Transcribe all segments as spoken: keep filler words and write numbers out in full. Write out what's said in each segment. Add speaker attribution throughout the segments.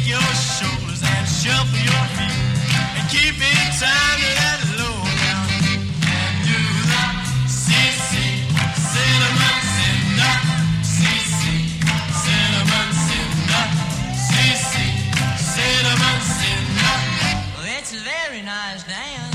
Speaker 1: shake your shoulders and shuffle your feet and keep in time to that low down and do the C C, cinnamon cinder, C C, cinnamon cinder, C C, cinnamon cinder.
Speaker 2: Well, it's a very nice dance.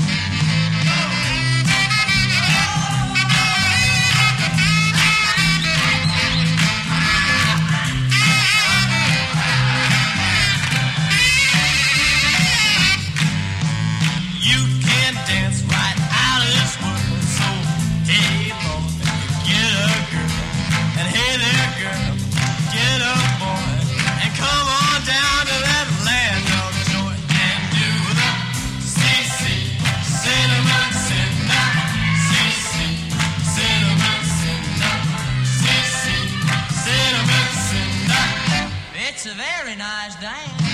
Speaker 1: Dance right out of this world. So hey boy, get a girl, and hey there girl, get a boy, and come on down to that land of joy and do the C C, cinnamon cinder, C C, cinnamon cinder, C C, cinnamon cinder.
Speaker 2: It's a very nice dance.